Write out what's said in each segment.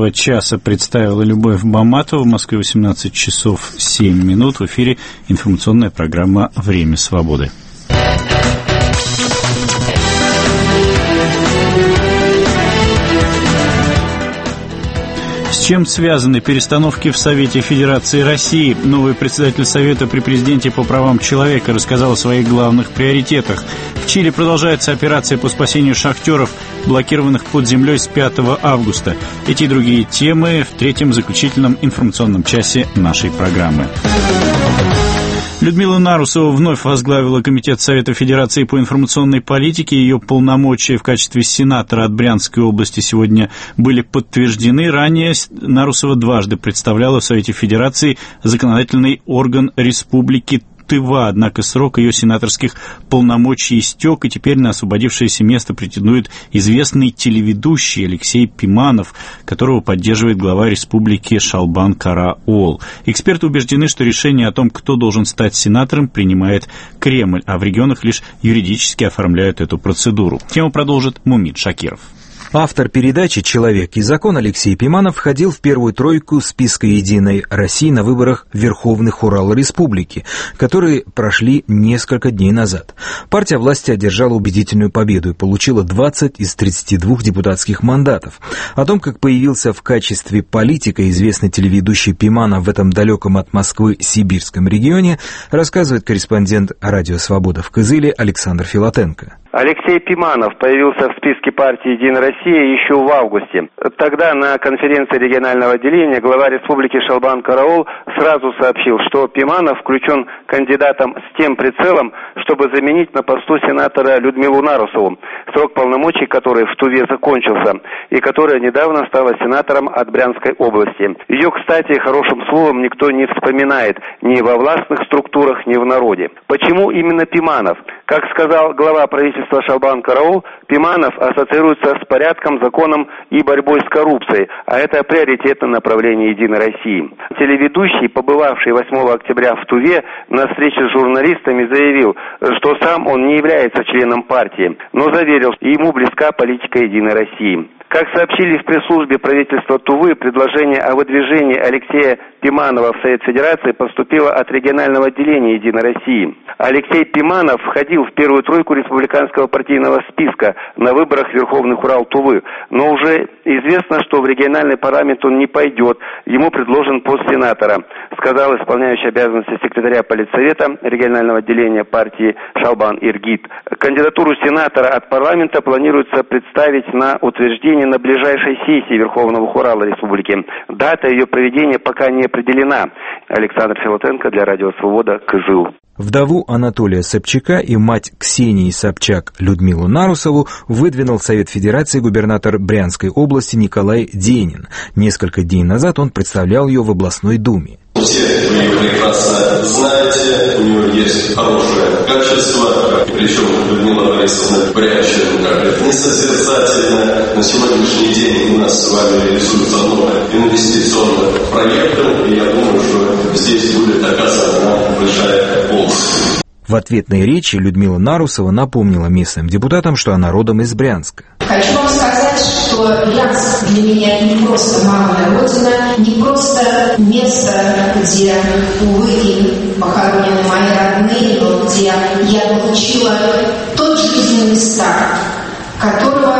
этого часа представила Любовь Баматова. В Москве 18 часов 7 минут. В эфире информационная программа «Время свободы». С чем связаны перестановки в Совете Федерации России? Новый председатель Совета при президенте по правам человека рассказал о своих главных приоритетах. В Чили продолжается операция по спасению шахтеров, блокированных под землей с 5 августа. Эти и другие темы в третьем заключительном информационном часе нашей программы. Людмила Нарусова вновь возглавила Комитет Совета Федерации по информационной политике. Ее полномочия в качестве сенатора от Брянской области сегодня были подтверждены. Ранее Нарусова дважды представляла в Совете Федерации законодательный орган Республики Тыва, однако срок ее сенаторских полномочий истек, и теперь на освободившееся место претендует известный телеведущий Алексей Пиманов, которого поддерживает глава республики Шалбан Караол. Эксперты убеждены, что решение о том, кто должен стать сенатором, принимает Кремль, а в регионах лишь юридически оформляют эту процедуру. Тему продолжит Мумит Шакиров. Автор передачи «Человек и закон» Алексей Пиманов входил в первую тройку списка «Единой России» на выборах Верховных Урал-Республики, которые прошли несколько дней назад. Партия власти одержала убедительную победу и получила 20 из 32 депутатских мандатов. О том, как появился в качестве политика известный телеведущий Пиманов в этом далеком от Москвы сибирском регионе, рассказывает корреспондент «Радио Свобода» в Кызыле Александр Филатенко. Алексей Пиманов появился в списке партии «Единая Россия» еще в августе. Тогда на конференции регионального отделения глава республики Шалбан Караол сразу сообщил, что Пиманов включен кандидатом с тем прицелом, чтобы заменить на посту сенатора Людмилу Нарусову, срок полномочий которой в Туве закончился, и которая недавно стала сенатором от Брянской области. Ее, кстати, хорошим словом никто не вспоминает ни во властных структурах, ни в народе. Почему именно Пиманов? Как сказал глава правительства Шалбан Караол, Пиманов ассоциируется с порядком, законом и борьбой с коррупцией, а это приоритетное направление «Единой России». Телеведущий, побывавший 8 октября в Туве на встрече с журналистами, заявил, что сам он не является членом партии, но заверил, что ему близка политика «Единой России». Как сообщили в пресс-службе правительства Тувы, предложение о выдвижении Алексея Пиманова в Совет Федерации поступило от регионального отделения «Единой России». Алексей Пиманов входил в первую тройку республиканского партийного списка на выборах Верховных Урал-Тувы, но уже известно, что в региональный парламент он не пойдет, ему предложен пост сенатора, сказал исполняющий обязанности секретаря Политсовета регионального отделения партии Шалбан Иргит. Кандидатуру сенатора от парламента планируется представить на утверждение на ближайшей сессии Верховного Урала Республики. Дата ее проведения пока не определена. Александр Филатенко для Радио Свобода, Кызыл. Вдову Анатолия Собчака и мать Ксении Собчак Людмилу Нарусову выдвинул в Совет Федерации губернатор Брянской области Николай Денин. Несколько дней назад он представлял ее в областной думе. Все вы ее прекрасно знаете, у нее есть хорошее качество, причем Людмила Борисовна Брянщина несозерцательно. На сегодняшний день у нас с вами реализуется много инвестиционных проектов, и я думаю, что здесь будет оказана большая помощь. В ответной речи Людмила Нарусова напомнила местным депутатам, что она родом из Брянска. Хочу вам сказать, что Брянск для меня не просто мамина родина, не просто место, где, увы, похоронены мои родные, но где я получила тот жизненный старт, которого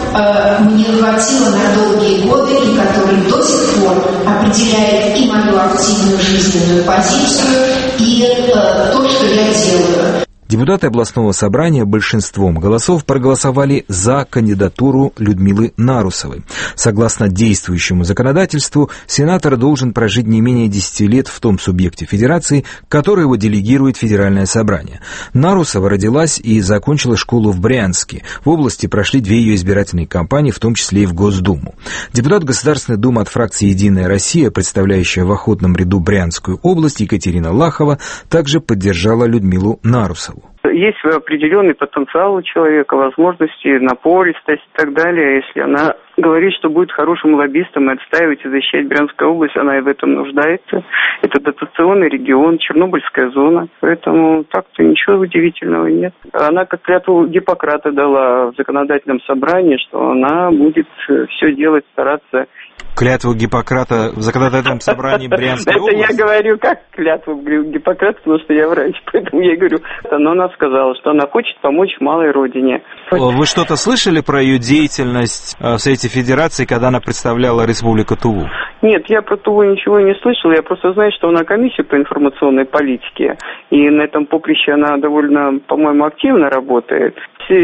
мне хватило на долгие годы и который до сих пор определяет и мою активную жизненную позицию, и то, что я делаю. Депутаты областного собрания большинством голосов проголосовали за кандидатуру Людмилы Нарусовой. Согласно действующему законодательству, сенатор должен прожить не менее 10 лет в том субъекте федерации, который его делегирует Федеральное собрание. Нарусова родилась и закончила школу в Брянске. В области прошли 2 ее избирательные кампании, в том числе и в Госдуму. Депутат Государственной Думы от фракции «Единая Россия», представляющая в охотном ряду Брянскую область, Екатерина Лахова, также поддержала Людмилу Нарусову. Есть определенный потенциал у человека, возможности, напористость и так далее. Если она говорит, что будет хорошим лоббистом и отстаивать и защищать Брянскую область. Она и в этом нуждается. Это дотационный регион, Чернобыльская зона. Поэтому так-то ничего удивительного нет. Она как клятву Гиппократа дала в законодательном собрании, что она будет все делать, стараться. Клятву Гиппократа в законодательном собрании Брянской области? Это я говорю как клятву Гиппократа, потому что я врач, поэтому я говорю. Но она сказала, что она хочет помочь малой родине. Вы что-то слышали про ее деятельность в Совете Федерации, когда она представляла Республику Туву? Нет, я про Туву ничего не слышал. Я просто знаю, что она комиссия по информационной политике. И на этом поприще она довольно, по-моему, активно работает.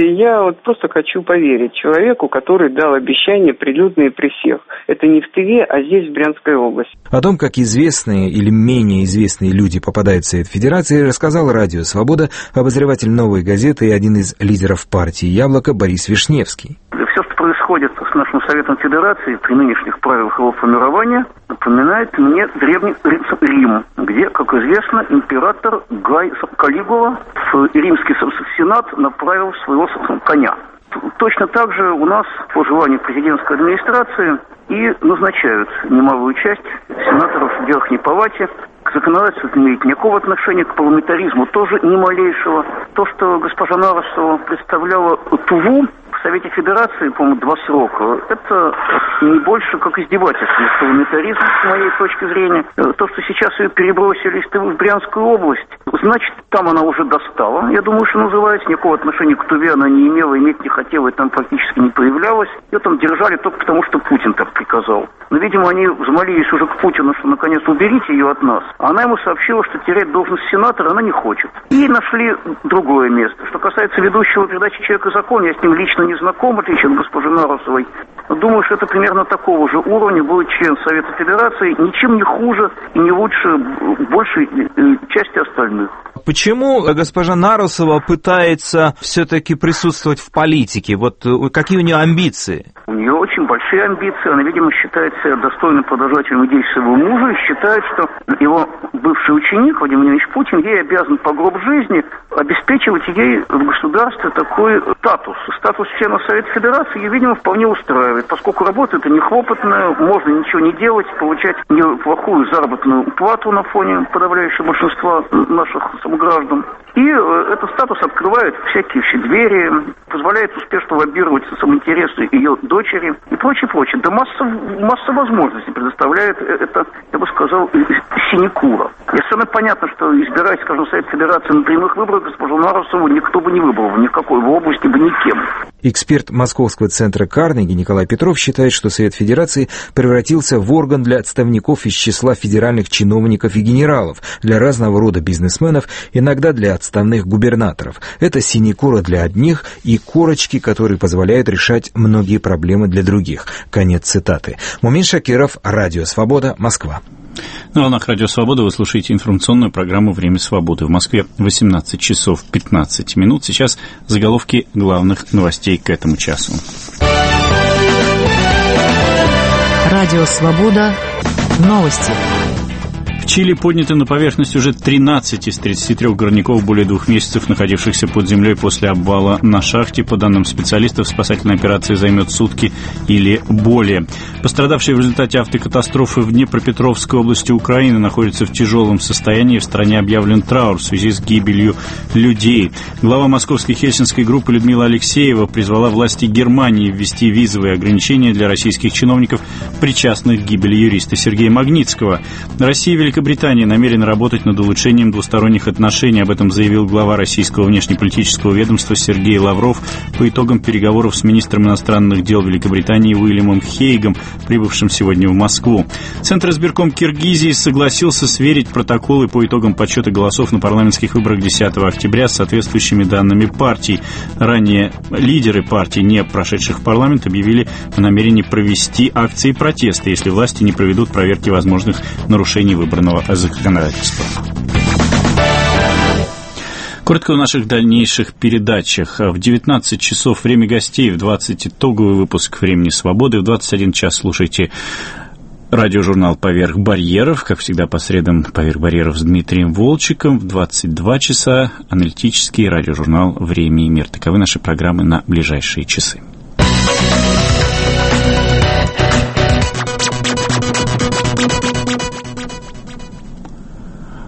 Я вот просто хочу поверить человеку, который дал обещания прилюдные при всех. Это не в Тыве, а здесь, в Брянской области. О том, как известные или менее известные люди попадают в Совет Федерации, рассказал Радио Свобода обозреватель «Новой газеты» и один из лидеров партии «Яблоко» Борис Вишневский. Все, что происходит с нашим Советом Федерации при нынешних правилах его формирования, напоминает мне Древний Рим, где, как известно, император Гай Калигула в Римский Сенат направил своего коня. Точно так же у нас по желанию президентской администрации и назначают немалую часть сенаторов Верхней Палате. К законодательству это не имеет никакого отношения, к парламентаризму тоже ни малейшего. То, что госпожа Нарусова представляла Туву в Совете Федерации, по-моему, 2 срока, это не больше как издевательство над парламентаризмом, с моей точки зрения. То, что сейчас ее перебросили из Тувы в Брянскую область, значит, там она уже достала. Я думаю, что называется, никакого отношения к Туве она не имела, иметь не хотела, и там практически не появлялась. Ее там держали только потому, что Путин так приказал. Но, видимо, они взмолились уже к Путину, что, наконец, уберите ее от нас. Она ему сообщила, что терять должность сенатора она не хочет. И нашли другое место. Что касается ведущего передачи «Человек и закон», я с ним лично не знаком, в отличие от госпожи Нарусовой. Но думаю, что это примерно такого же уровня будет член Совета Федерации, ничем не хуже и не лучше большей части остальных. Почему госпожа Нарусова пытается все-таки присутствовать в политике? Вот какие у нее амбиции? У нее очень большие амбиции. Она, видимо, считает себя достойным продолжателем идей своего мужа и считает, что его бывший ученик Владимир Владимирович Путин ей обязан по гроб жизни обеспечивать ей в государстве такой статус. Статус члена Совета Федерации ее, видимо, вполне устраивает, поскольку работа это не хлопотная, можно ничего не делать, получать неплохую заработную плату на фоне подавляющего большинства наших граждан. И этот статус открывает всякие двери, позволяет успешно лоббировать самоинтересы ее дочери и прочее. Да масса возможностей предоставляет это, я бы сказал, синекура. И совершенно понятно, что избирать, скажем, Совет Федерации на прямых выборах госпожу Нарусову никто бы не выбрал, ни в какой бы области бы никем. Эксперт Московского центра Карнеги Николай Петров считает, что Совет Федерации превратился в орган для отставников из числа федеральных чиновников и генералов, для разного рода бизнесменов, иногда для отставных губернаторов. Это синекура для одних и корочки, которые позволяют решать многие проблемы для других. Конец цитаты. Мумин Шакиров, Радио Свобода, Москва. На волнах Радио Свобода вы слушаете информационную программу «Время свободы». В Москве 18 часов 15 минут. Сейчас заголовки главных новостей к этому часу. Радио Свобода. Новости. В Чили подняты на поверхность уже 13 из 33 горняков, более 2 месяцев находившихся под землей после обвала на шахте. По данным специалистов, спасательная операция займет сутки или более. Пострадавшие в результате автокатастрофы в Днепропетровской области Украины находятся в тяжелом состоянии. В стране объявлен траур в связи с гибелью людей. Глава московской хельсинской группы Людмила Алексеева призвала власти Германии ввести визовые ограничения для российских чиновников, причастных к гибели юриста Сергея Магнитского. Россия и Великобритания намерены работать над улучшением двусторонних отношений. Об этом заявил глава российского внешнеполитического ведомства Сергей Лавров по итогам переговоров с министром иностранных дел Великобритании Уильямом Хейгом, прибывшим сегодня в Москву. Центр избирком Киргизии согласился сверить протоколы по итогам подсчета голосов на парламентских выборах 10 октября с соответствующими данными партий. Ранее лидеры партий, не прошедших в парламент, объявили о намерении провести акции протеста, если власти не проведут проверки возможных нарушений выборного законодательства. Коротко о наших дальнейших передачах. В 19 часов время гостей, в 20 итоговый выпуск «Времени свободы», в 21 час слушайте радиожурнал «Поверх барьеров», как всегда по средам «Поверх барьеров» с Дмитрием Волчиком, в 22 часа аналитический радиожурнал «Время и мир». Таковы наши программы на ближайшие часы.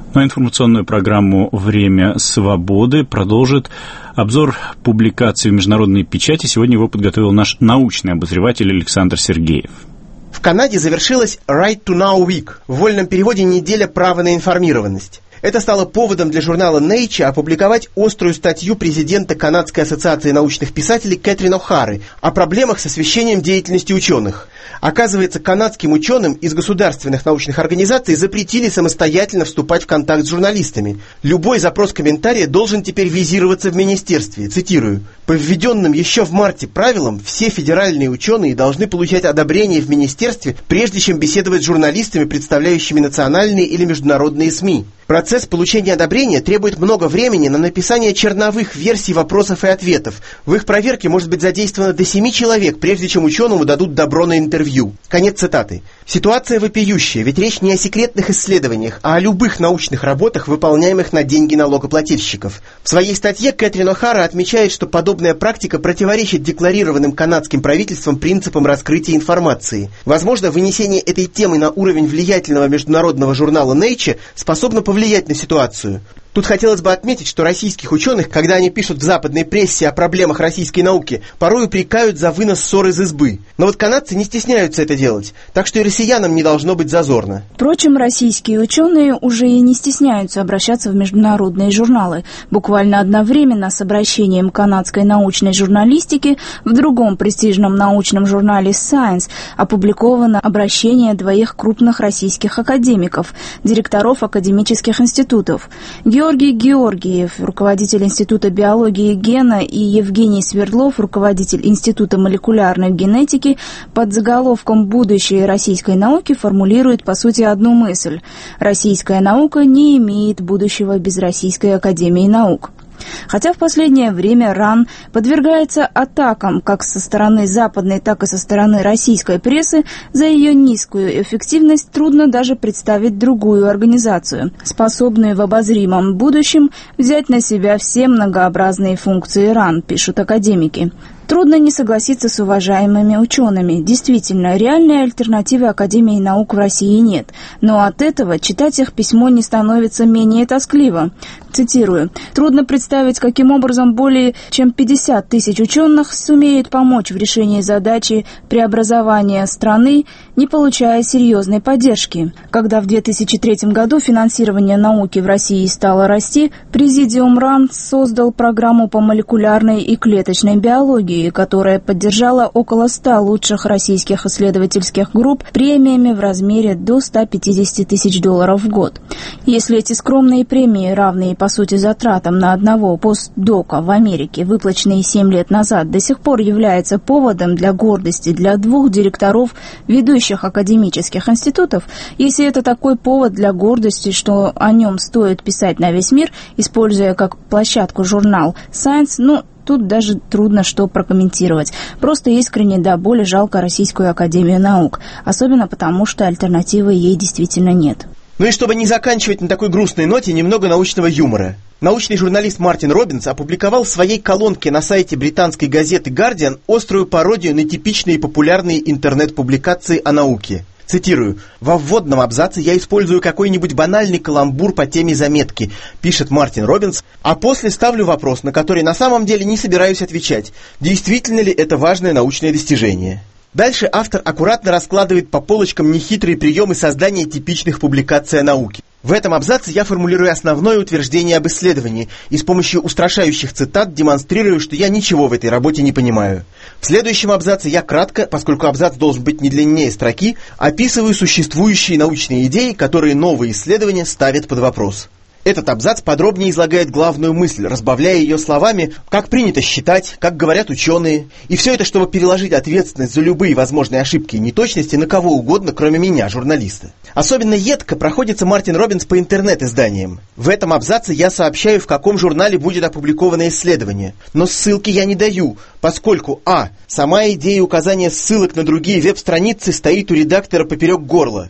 Но информационную программу «Время свободы» продолжит обзор публикаций в международной печати. Сегодня его подготовил наш научный обозреватель Александр Сергеев. В Канаде завершилась Right to Know Week, в вольном переводе «Неделя права на информированность». Это стало поводом для журнала Nature опубликовать острую статью президента Канадской ассоциации научных писателей Кэтрин О'Хары о проблемах с освещением деятельности ученых. Оказывается, канадским ученым из государственных научных организаций запретили самостоятельно вступать в контакт с журналистами. Любой запрос комментария должен теперь визироваться в министерстве. Цитирую. «По введенным еще в марте правилам, все федеральные ученые должны получать одобрение в министерстве, прежде чем беседовать с журналистами, представляющими национальные или международные СМИ. Процесс получения одобрения требует много времени на написание черновых версий вопросов и ответов. В их проверке может быть задействовано до 7 человек, прежде чем ученому дадут добро на интервью». Конец цитаты. Ситуация вопиющая, ведь речь не о секретных исследованиях, а о любых научных работах, выполняемых на деньги налогоплательщиков. В своей статье Кэтрин О'Хара отмечает, что подобная практика противоречит декларированным канадским правительством принципам раскрытия информации. Возможно, вынесение этой темы на уровень влиятельного международного журнала Nature способно повлиять на ситуацию. Тут хотелось бы отметить, что российских ученых, когда они пишут в западной прессе о проблемах российской науки, порой упрекают за вынос ссор из избы. Но вот канадцы не стесняются это делать, так что и россиянам не должно быть зазорно. Впрочем, российские ученые уже и не стесняются обращаться в международные журналы. Буквально одновременно с обращением канадской научной журналистики в другом престижном научном журнале Science опубликовано обращение двоих крупных российских академиков, директоров академических институтов. Георгий Георгиев, руководитель Института биологии и гена, и Евгений Свердлов, руководитель Института молекулярной генетики, под заголовком «Будущее российской науки» формулирует, по сути, одну мысль. Российская наука не имеет будущего без Российской академии наук. Хотя в последнее время РАН подвергается атакам как со стороны западной, так и со стороны российской прессы, за ее низкую эффективность трудно даже представить другую организацию, способную в обозримом будущем взять на себя все многообразные функции РАН, пишут академики. Трудно не согласиться с уважаемыми учеными. Действительно, реальной альтернативы Академии наук в России нет. Но от этого читать их письмо не становится менее тоскливо. Цитирую. «Трудно представить, каким образом более чем 50 тысяч ученых сумеют помочь в решении задачи преобразования страны, не получая серьезной поддержки. Когда в 2003 году финансирование науки в России стало расти, Президиум РАН создал программу по молекулярной и клеточной биологии, которая поддержала около 100 лучших российских исследовательских групп премиями в размере до $150 тысяч в год. Если эти скромные премии, равные по сути затратам на одного постдока в Америке, выплаченные 7 лет назад, до сих пор являются поводом для гордости для двух директоров ведущих академических институтов, если это такой повод для гордости, что о нем стоит писать на весь мир, используя как площадку журнал Science, тут даже трудно что прокомментировать. Просто искренне до боли жалко Российскую академию наук, особенно потому, что альтернативы ей действительно нет». Ну и чтобы не заканчивать на такой грустной ноте, немного научного юмора. Научный журналист Мартин Робинс опубликовал в своей колонке на сайте британской газеты «Гардиан» острую пародию на типичные популярные интернет-публикации о науке. Цитирую. «Во вводном абзаце я использую какой-нибудь банальный каламбур по теме заметки», пишет Мартин Робинс, а после ставлю вопрос, на который на самом деле не собираюсь отвечать. Действительно ли это важное научное достижение? Дальше автор аккуратно раскладывает по полочкам нехитрые приемы создания типичных публикаций о науке. В этом абзаце я формулирую основное утверждение об исследовании и с помощью устрашающих цитат демонстрирую, что я ничего в этой работе не понимаю. В следующем абзаце я кратко, поскольку абзац должен быть не длиннее строки, описываю существующие научные идеи, которые новые исследования ставят под вопрос. Этот абзац подробнее излагает главную мысль, разбавляя ее словами, как принято считать, как говорят ученые. И все это, чтобы переложить ответственность за любые возможные ошибки и неточности на кого угодно, кроме меня, журналиста. Особенно едко проходится Мартин Робинс по интернет-изданиям. В этом абзаце я сообщаю, в каком журнале будет опубликовано исследование. Но ссылки я не даю, поскольку сама идея указания ссылок на другие веб-страницы стоит у редактора поперек горла.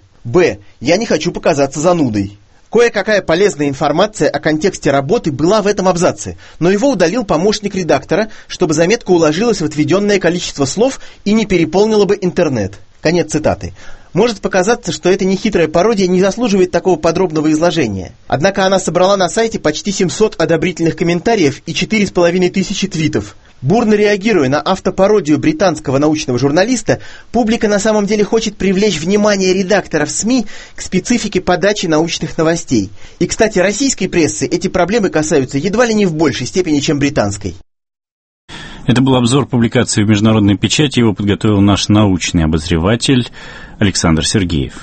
Я не хочу показаться занудой. Кое-какая полезная информация о контексте работы была в этом абзаце, но его удалил помощник редактора, чтобы заметка уложилась в отведенное количество слов и не переполнила бы интернет. Конец цитаты. Может показаться, что эта нехитрая пародия не заслуживает такого подробного изложения. Однако она собрала на сайте почти 700 одобрительных комментариев и 4500 твитов. Бурно реагируя на автопародию британского научного журналиста, публика на самом деле хочет привлечь внимание редакторов СМИ к специфике подачи научных новостей. И, кстати, российской прессы эти проблемы касаются едва ли не в большей степени, чем британской. Это был обзор публикации в международной печати. Его подготовил наш научный обозреватель Александр Сергеев.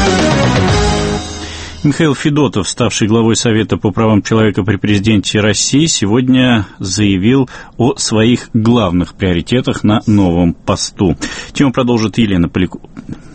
Михаил Федотов, ставший главой Совета по правам человека при президенте России, сегодня заявил о своих главных приоритетах на новом посту. Тему продолжит Елена Полякова.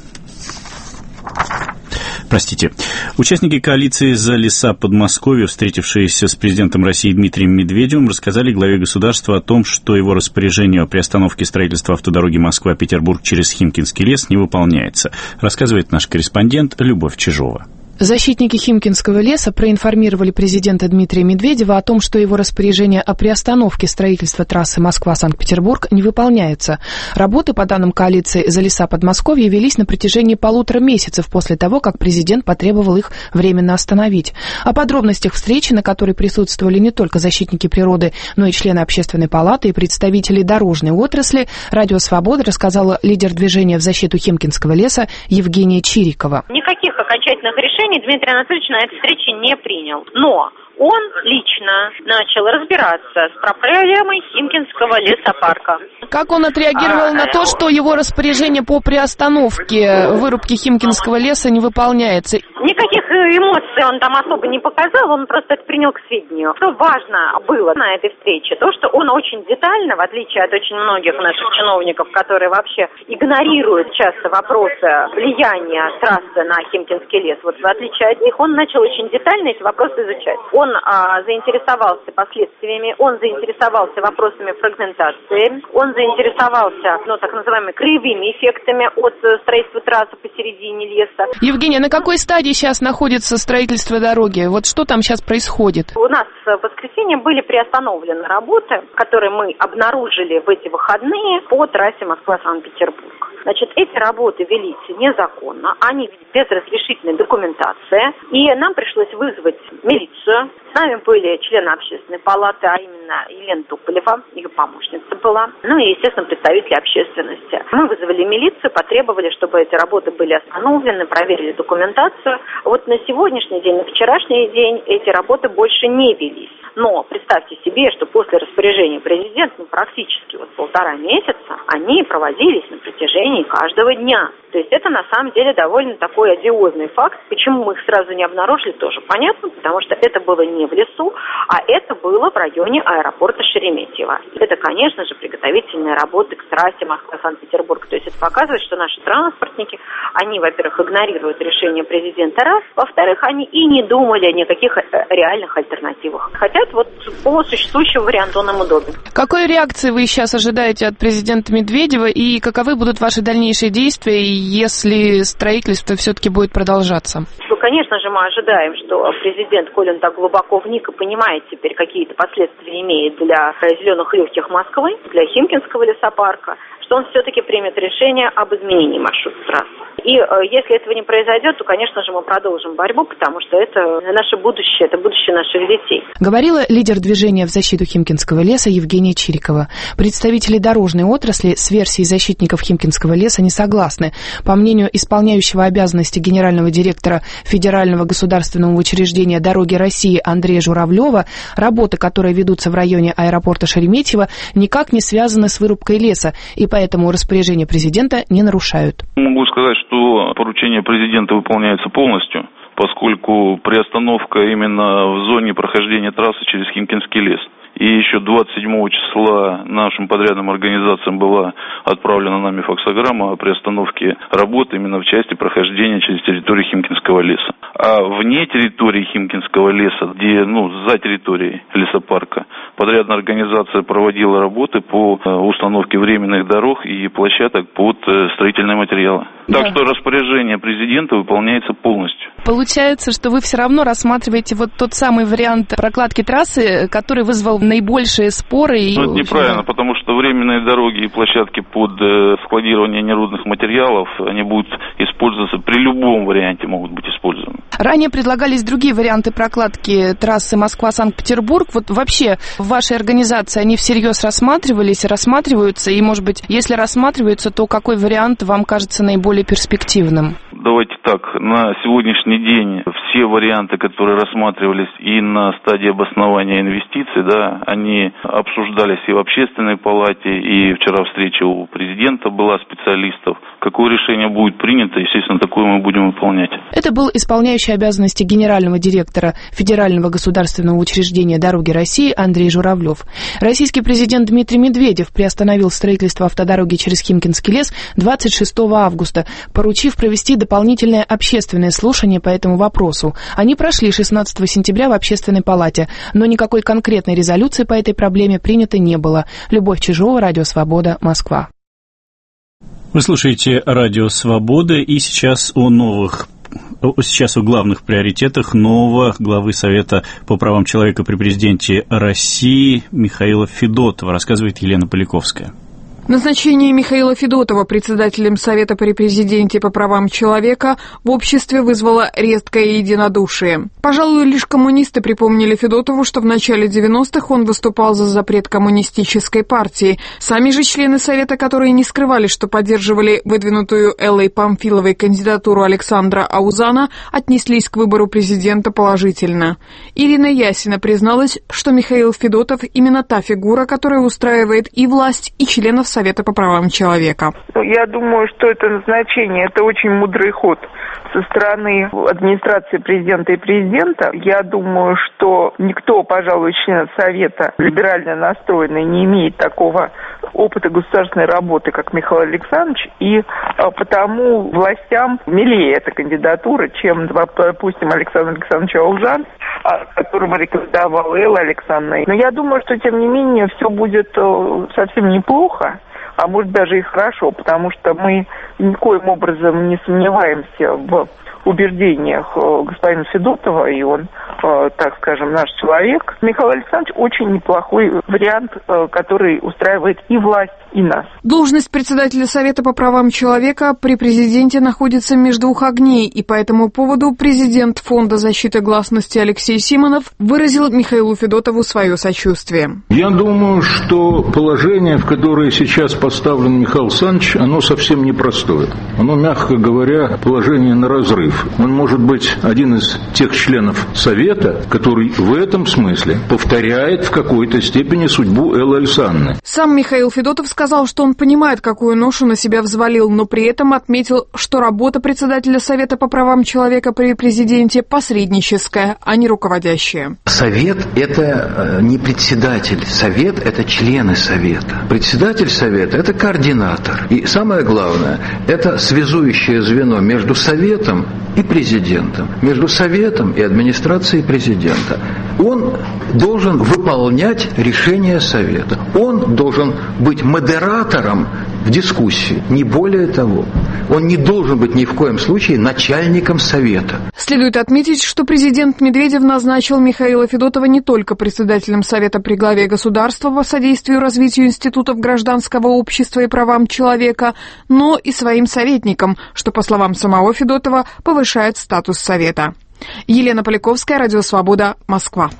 Участники коалиции «За леса Подмосковья», встретившиеся с президентом России Дмитрием Медведевым, рассказали главе государства о том, что его распоряжение о приостановке строительства автодороги Москва-Петербург через Химкинский лес не выполняется, рассказывает наш корреспондент Любовь Чижова. Защитники Химкинского леса проинформировали президента Дмитрия Медведева о том, что его распоряжение о приостановке строительства трассы Москва-Санкт-Петербург не выполняется. Работы, по данным коалиции «За леса Подмосковья», велись на протяжении 1,5 месяцев после того, как президент потребовал их временно остановить. О подробностях встречи, на которой присутствовали не только защитники природы, но и члены Общественной палаты и представители дорожной отрасли, «Радио Свобода» рассказала лидер движения в защиту Химкинского леса Евгения Чирикова. Никаких окончательных решений Дмитрий Анатольевич на этой встрече не принял. Но он лично начал разбираться с проблемой Химкинского лесопарка. Как он отреагировал на то, что его распоряжение по приостановке вырубки Химкинского леса не выполняется? Никаких эмоций он там особо не показал, он просто это принял к сведению. Что важно было на этой встрече, то, что он очень детально, в отличие от очень многих наших чиновников, которые вообще игнорируют часто вопросы влияния трассы на Химкинский лес, вот в отличие от них, он начал очень детально эти вопросы изучать. Он заинтересовался последствиями, он заинтересовался вопросами фрагментации, он заинтересовался, так называемыми краевыми эффектами от строительства трассы посередине леса. Евгения, на какой стадии сейчас находится строительство дороги? Вот что там сейчас происходит? У нас в воскресенье были приостановлены работы, которые мы обнаружили в эти выходные по трассе Москва-Санкт-Петербург. Значит, эти работы велись незаконно, они без разрешительной документации, и нам пришлось вызвать милицию. С нами были члены Общественной палаты, а именно Елена Туполева, ее помощница была, и, естественно, представители общественности. Мы вызвали милицию, потребовали, чтобы эти работы были остановлены, проверили документацию. Вот на сегодняшний день, на вчерашний день эти работы больше не велись. Но представьте себе, что после распоряжения президента, практически 1,5 месяца, они проводились на протяжении каждого дня. То есть это на самом деле довольно такой одиозный факт. Почему мы их сразу не обнаружили, тоже понятно, потому что это было не в лесу, а это было в районе аэропорта Шереметьево. Это, конечно же, приготовительные работы к трассе Москва-Санкт-Петербург. То есть это показывает, что наши транспортники, они, во-первых, игнорируют решение президента, раз, во-вторых, они и не думали о никаких реальных альтернативах. Хотят по существующему варианту, он им удобен. Какой реакции вы сейчас ожидаете от президента Медведева и каковы будут ваши дальнейшие действия, если строительство все-таки будет продолжаться? Конечно же, мы ожидаем, что президент, коль он так глубоко вник и понимает теперь, какие-то последствия имеет для зеленых легких Москвы, для Химкинского лесопарка, что он все-таки примет решение об изменении маршрута трассы. И если этого не произойдет, то, конечно же, мы продолжим борьбу, потому что это наше будущее, это будущее наших детей. Говорила лидер движения в защиту Химкинского леса Евгения Чирикова. Представители дорожной отрасли с версией защитников Химкинского леса не согласны. По мнению исполняющего обязанности генерального директора Федерального государственного учреждения «Дороги России» Андрея Журавлева, работы, которые ведутся в районе аэропорта Шереметьево, никак не связаны с вырубкой леса, и поэтому распоряжение президента не нарушают. Могу сказать, что поручение президента выполняется полностью, поскольку приостановка именно в зоне прохождения трассы через Химкинский лес. И еще 27 числа нашим подрядным организациям была отправлена нами факсограмма о приостановке работы именно в части прохождения через территорию Химкинского леса. А вне территории Химкинского леса, где, за территорией лесопарка, подрядная организация проводила работы по установке временных дорог и площадок под строительные материалы. Так что распоряжение президента выполняется полностью. Получается, что вы все равно рассматриваете тот самый вариант прокладки трассы, который вызвал наибольшие споры. Это неправильно, потому что временные дороги и площадки под складирование нерудных материалов, они будут использоваться при любом варианте, могут быть использованы. Ранее предлагались другие варианты прокладки трассы Москва-Санкт-Петербург. Вот вообще в вашей организации они всерьез рассматривались, рассматриваются? И, может быть, если рассматриваются, то какой вариант вам кажется наиболее перспективным? Давайте так, на сегодняшний день все варианты, которые рассматривались и на стадии обоснования инвестиций, да, они обсуждались и в общественной палате, и вчера встреча у президента была специалистов. Какое решение будет принято, естественно, такое мы будем выполнять. Это был исполняющий обязанности генерального директора Федерального государственного учреждения «Дороги России» Андрей Журавлев. Российский президент Дмитрий Медведев приостановил строительство автодороги через Химкинский лес 26 августа, поручив провести дополнительное общественное слушание по этому вопросу. Они прошли 16 сентября в Общественной палате, но никакой конкретной резолюции по этой проблеме принято не было. Любовь Чижова, Радио Свобода, Москва. Вы слушаете Радио Свобода, и сейчас о главных приоритетах нового главы Совета по правам человека при президенте России Михаила Федотова, рассказывает Елена Поляковская. Назначение Михаила Федотова председателем Совета при президенте по правам человека в обществе вызвало резкое единодушие. Пожалуй, лишь коммунисты припомнили Федотову, что в начале 90-х он выступал за запрет коммунистической партии. Сами же члены Совета, которые не скрывали, что поддерживали выдвинутую Эллой Памфиловой кандидатуру Александра Аузана, отнеслись к выбору президента положительно. Ирина Ясина призналась, что Михаил Федотов именно та фигура, которая устраивает и власть, и членов Совета по правам человека. Я думаю, что это назначение, это очень мудрый ход со стороны администрации президента и президента. Я думаю, что никто, пожалуй, член Совета либерально настроенный не имеет такого опыта государственной работы, как Михаил Александрович, и потому властям милее эта кандидатура, чем, допустим, Александр Александрович Аузан, которого рекомендовала Элла Александровна. Но я думаю, что, тем не менее, все будет совсем неплохо, а может даже и хорошо, потому что мы никоим образом не сомневаемся в убеждениях господина Федотова, и он, так скажем, наш человек. Михаил Александрович очень неплохой вариант, который устраивает и власть, и нас. Должность председателя Совета по правам человека при президенте находится между двух огней, и по этому поводу президент Фонда защиты гласности Алексей Симонов выразил Михаилу Федотову свое сочувствие. Я думаю, что положение, в которое сейчас поставлен Михаил Александрович, оно совсем непростое. Оно, мягко говоря, положение на разрыв. Он может быть один из тех членов Совета, который в этом смысле повторяет в какой-то степени судьбу Эллы Александровны. Сам Михаил Федотов сказал, что он понимает, какую ношу на себя взвалил, но при этом отметил, что работа председателя Совета по правам человека при президенте посредническая, а не руководящая. Совет – это не председатель. Совет – это члены Совета. Председатель Совета – это координатор. И самое главное – это связующее звено между Советом и президентом, между Советом и администрацией президента. Он должен выполнять решения Совета. Он должен быть модератором в дискуссии, не более того. Он не должен быть ни в коем случае начальником Совета. Следует отметить, что президент Медведев назначил Михаила Федотова не только председателем Совета при главе государства по содействию развитию институтов гражданского общества и правам человека, но и своим советником, что, по словам самого Федотова, повышает статус Совета. Елена Поляковская, Радио Свобода, Москва.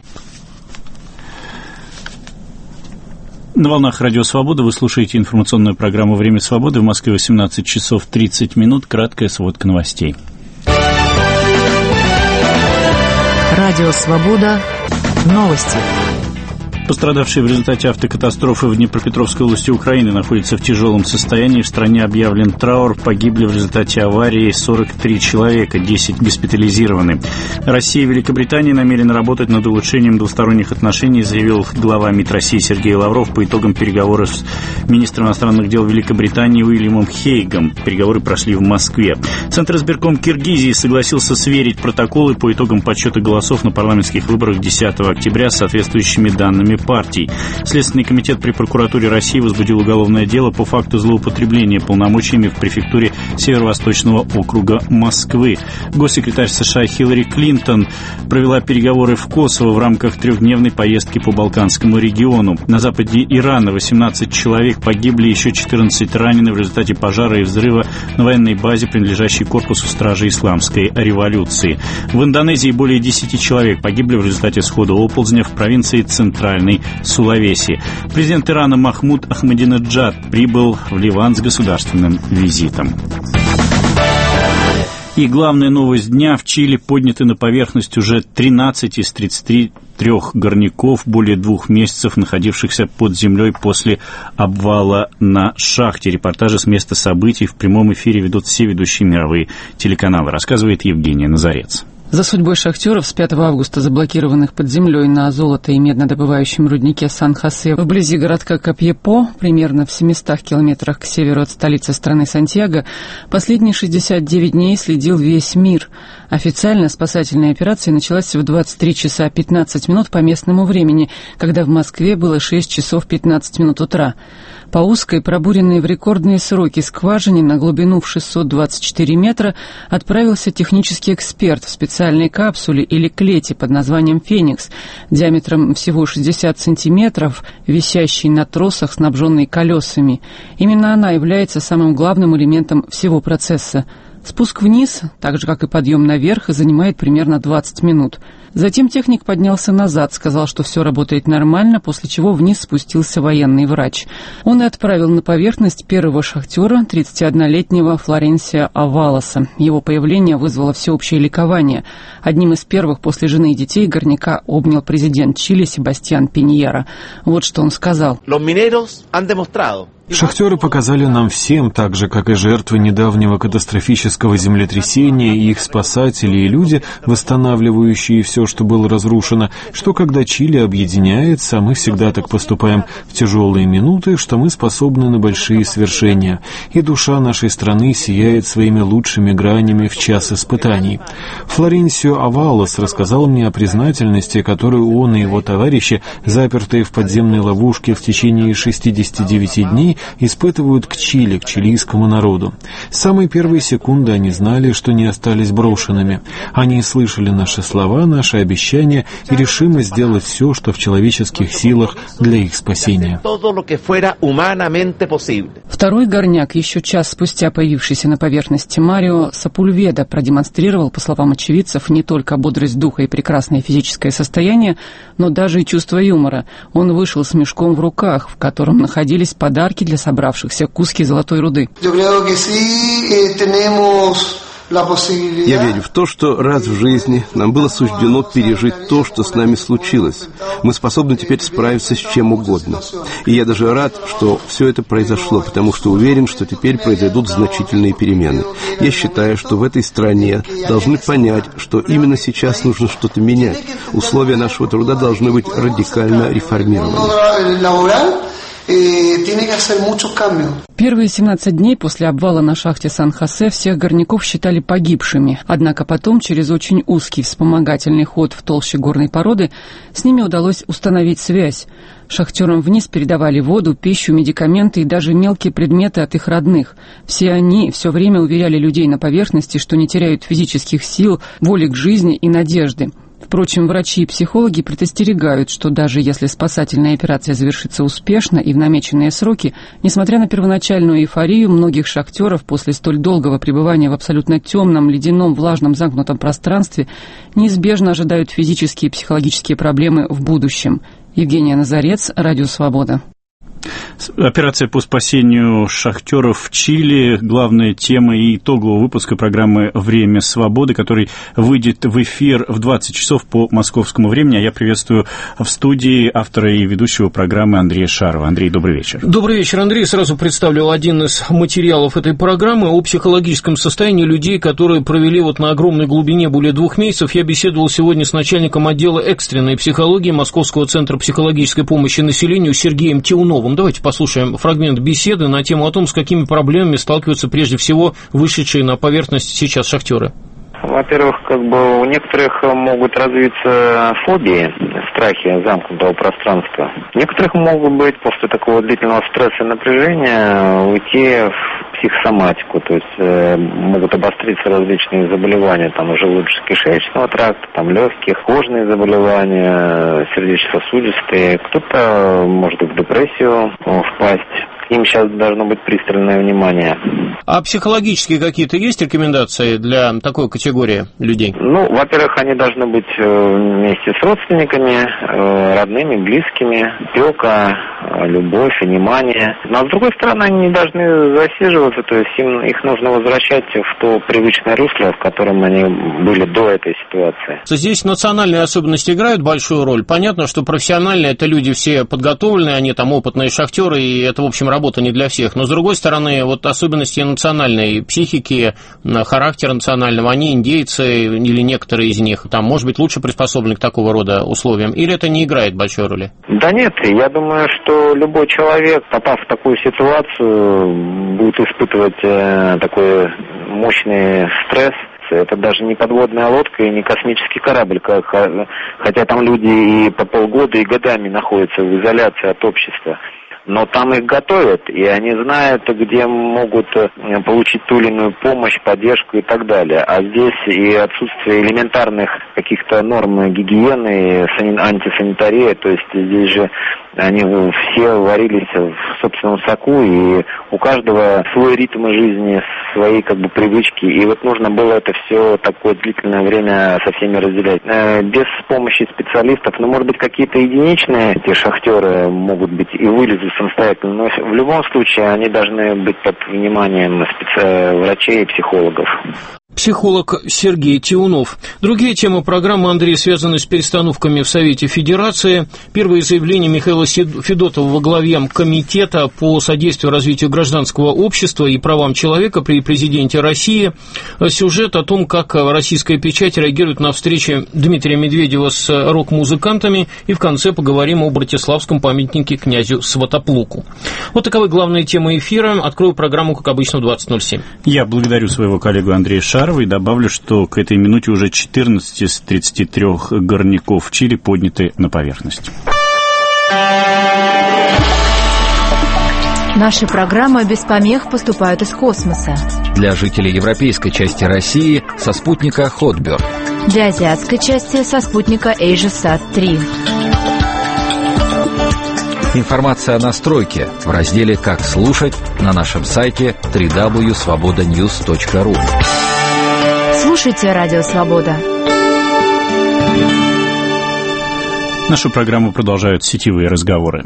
На волнах Радио Свобода вы слушаете информационную программу «Время свободы». В Москве 18 часов 30 минут. Краткая сводка новостей. Радио Свобода. Новости. Пострадавшие в результате автокатастрофы в Днепропетровской области Украины находятся в тяжелом состоянии. В стране объявлен траур. Погибли в результате аварии 43 человека, 10 госпитализированы. Россия и Великобритания намерены работать над улучшением двусторонних отношений, заявил глава МИД России Сергей Лавров по итогам переговоров с министром иностранных дел Великобритании Уильямом Хейгом. Переговоры прошли в Москве. Центр избирком Киргизии согласился сверить протоколы по итогам подсчета голосов на парламентских выборах 10 октября с соответствующими данными партий. Следственный комитет при прокуратуре России возбудил уголовное дело по факту злоупотребления полномочиями в префектуре Северо-Восточного округа Москвы. Госсекретарь США Хиллари Клинтон провела переговоры в Косово в рамках трехдневной поездки по Балканскому региону. На западе Ирана 18 человек погибли, еще 14 ранены в результате пожара и взрыва на военной базе, принадлежащей корпусу стражи исламской революции. В Индонезии более 10 человек погибли в результате схода оползня в провинции Центральной Сулавеси. Президент Ирана Махмуд Ахмадинеджад прибыл в Ливан с государственным визитом. И главная новость дня: в Чили подняты на поверхность уже 13 из 33 горняков, более 2 месяцев находившихся под землей после обвала на шахте. Репортажи с места событий в прямом эфире ведут все ведущие мировые телеканалы, рассказывает Евгения Назарец. За судьбой шахтеров с 5 августа, заблокированных под землей на золото- и меднодобывающем руднике Сан-Хосе вблизи городка Копьепо, примерно в 700 километрах к северу от столицы страны Сантьяго, последние 69 дней следил весь мир. Официально спасательная операция началась в 23 часа 15 минут по местному времени, когда в Москве было 6 часов 15 минут утра. По узкой, пробуренной в рекордные сроки скважине на глубину в 624 метра отправился технический эксперт в специальной капсуле или клете под названием «Феникс», диаметром всего 60 сантиметров, висящей на тросах, снабженной колесами. Именно она является самым главным элементом всего процесса. Спуск вниз, так же как и подъем наверх, занимает примерно 20 минут. Затем техник поднялся назад, сказал, что все работает нормально, после чего вниз спустился военный врач. Он и отправил на поверхность первого шахтера, 31-летнего Флоренсио Авалоса. Его появление вызвало всеобщее ликование. Одним из первых после жены и детей горняка обнял президент Чили Себастьян Пиньера. Вот что он сказал. Шахтеры показали нам всем, так же, как и жертвы недавнего катастрофического землетрясения, и их спасатели и люди, восстанавливающие все, что было разрушено, что когда Чили объединяется, а мы всегда так поступаем в тяжелые минуты, что мы способны на большие свершения, и душа нашей страны сияет своими лучшими гранями в час испытаний. Флоренсио Авалос рассказал мне о признательности, которую он и его товарищи, запертые в подземной ловушке в течение 69 дней, испытывают к Чили, к чилийскому народу. С самой первой секунды они знали, что не остались брошенными. Они слышали наши слова, наши обещания и решимость сделать все, что в человеческих силах для их спасения. Второй горняк, еще час спустя появившийся на поверхности, Марио Сапульведа, продемонстрировал, по словам очевидцев, не только бодрость духа и прекрасное физическое состояние, но даже и чувство юмора. Он вышел с мешком в руках, в котором находились подарки для собравшихся куски золотой руды. Я верю в то, что раз в жизни нам было суждено пережить то, что с нами случилось. Мы способны теперь справиться с чем угодно. И я даже рад, что все это произошло, потому что уверен, что теперь произойдут значительные перемены. Я считаю, что в этой стране должны понять, что именно сейчас нужно что-то менять. Условия нашего труда должны быть радикально реформированы. Первые 17 дней после обвала на шахте Сан-Хосе всех горняков считали погибшими. Однако потом, через очень узкий вспомогательный ход в толще горной породы, с ними удалось установить связь. Шахтерам вниз передавали воду, пищу, медикаменты и даже мелкие предметы от их родных. Все они все время уверяли людей на поверхности, что не теряют физических сил, воли к жизни и надежды. Впрочем, врачи и психологи предостерегают, что даже если спасательная операция завершится успешно и в намеченные сроки, несмотря на первоначальную эйфорию многих шахтеров после столь долгого пребывания в абсолютно темном, ледяном, влажном, замкнутом пространстве, неизбежно ожидают физические и психологические проблемы в будущем. Евгения Назарец, Радио Свобода. Операция по спасению шахтеров в Чили – главная тема и итогового выпуска программы «Время свободы», который выйдет в эфир в 20 часов по московскому времени. А я приветствую в студии автора и ведущего программы Андрея Шарова. Андрей, добрый вечер. Добрый вечер, Андрей. Сразу представлю один из материалов этой программы о психологическом состоянии людей, которые провели на огромной глубине более 2 месяцев. Я беседовал сегодня с начальником отдела экстренной психологии Московского центра психологической помощи населению Сергеем Тиуновым. Давайте послушаем фрагмент беседы на тему о том, с какими проблемами сталкиваются прежде всего вышедшие на поверхность сейчас шахтеры. Во-первых, у некоторых могут развиться фобии, страхи замкнутого пространства. У некоторых могут быть после такого длительного стресса и напряжения уйти в психосоматику, то есть могут обостриться различные заболевания, желудочно-кишечного тракта, легких, кожные заболевания, сердечно-сосудистые. Кто-то может в депрессию впасть. К ним сейчас должно быть пристальное внимание. А психологические какие-то есть рекомендации для такой категории людей? Во-первых, они должны быть вместе с родственниками, родными, близкими, опека, любовь, внимание. Но, с другой стороны, они не должны засиживаться, то есть их нужно возвращать в то привычное русло, в котором они были до этой ситуации. Здесь национальные особенности играют большую роль. Понятно, что профессиональные это люди все подготовленные, они опытные шахтеры, и это, в общем, работа не для всех. Но, с другой стороны, особенности национальной психики, характера национального, они индейцы или некоторые из них, может быть, лучше приспособлены к такого рода условиям? Или это не играет большой роли? Да нет, я думаю, что любой человек, попав в такую ситуацию, будет испытывать такой мощный стресс. Это даже не подводная лодка и не космический корабль, хотя там люди и по полгода, и годами находятся в изоляции от общества. Но там их готовят, и они знают, где могут получить ту или иную помощь, поддержку и так далее. А здесь и отсутствие элементарных каких-то норм гигиены, антисанитарии, то есть здесь же они все варились в собственном соку, и у каждого свой ритм жизни, свои привычки, и нужно было это все такое длительное время со всеми разделять. Без помощи специалистов, может быть, какие-то единичные эти шахтеры могут быть и вылезут самостоятельно, но в любом случае они должны быть под вниманием врачей и психологов. Психолог Сергей Тиунов. Другие темы программы, Андрей, связаны с перестановками в Совете Федерации. Первые заявления Михаила Федотова во главе Комитета по содействию развитию гражданского общества и правам человека при президенте России. Сюжет о том, как российская печать реагирует на встречи Дмитрия Медведева с рок-музыкантами. И в конце поговорим о Братиславском памятнике князю Сватоплуку. Таковы главные темы эфира. Открою программу, как обычно, в 20:07. Я благодарю своего коллегу Андрея Шарова и добавлю, что к этой минуте уже 14 из 33 горняков в Чили подняты на поверхность. Наши программы без помех поступают из космоса. Для жителей европейской части России со спутника Hotbird. Для азиатской части со спутника AsiaSat-3. Информация о настройке в разделе «Как слушать» на нашем сайте www.svobodanews.ru. Слушайте Радио Свобода. Нашу программу продолжают сетевые разговоры.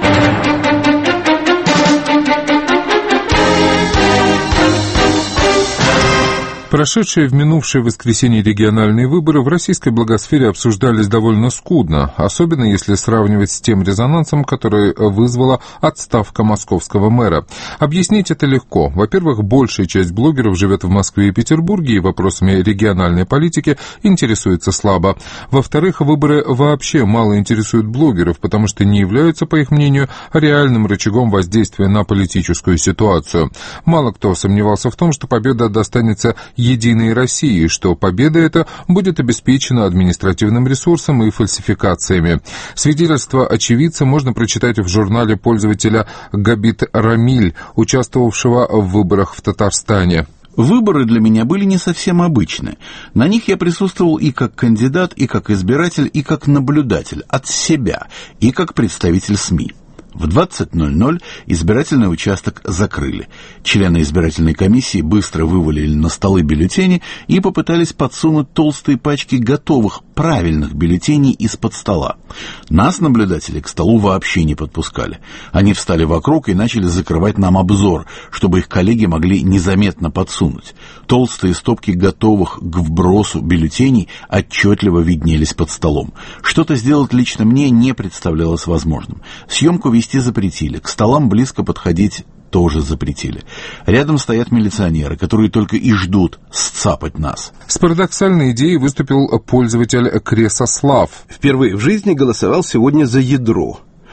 Прошедшие в минувшее воскресенье региональные выборы в российской благосфере обсуждались довольно скудно, особенно если сравнивать с тем резонансом, который вызвала отставка московского мэра. Объяснить это легко. Во-первых, большая часть блогеров живет в Москве и Петербурге и вопросами региональной политики интересуется слабо. Во-вторых, выборы вообще мало интересуют блогеров, потому что не являются, по их мнению, реальным рычагом воздействия на политическую ситуацию. Мало кто сомневался в том, что победа достанется «Единой России», что победа эта будет обеспечена административным ресурсом и фальсификациями. Свидетельство очевидца можно прочитать в журнале пользователя Габит Рамиль, участвовавшего в выборах в Татарстане. Выборы для меня были не совсем обычны. На них я присутствовал и как кандидат, и как избиратель, и как наблюдатель от себя, и как представитель СМИ. В 20:00 избирательный участок закрыли. Члены избирательной комиссии быстро вывалили на столы бюллетени и попытались подсунуть толстые пачки готовых, правильных бюллетеней из-под стола. Нас, наблюдателей, к столу вообще не подпускали. Они встали вокруг и начали закрывать нам обзор, чтобы их коллеги могли незаметно подсунуть. Толстые стопки готовых к вбросу бюллетеней отчетливо виднелись под столом. Что-то сделать лично мне не представлялось возможным. Съемку вести запретили, к столам близко подходить тоже запретили. Рядом стоят милиционеры, которые только и ждут сцапать нас. С парадоксальной идеей выступил пользователь Кресослав. Впервые в жизни голосовал сегодня за ядро.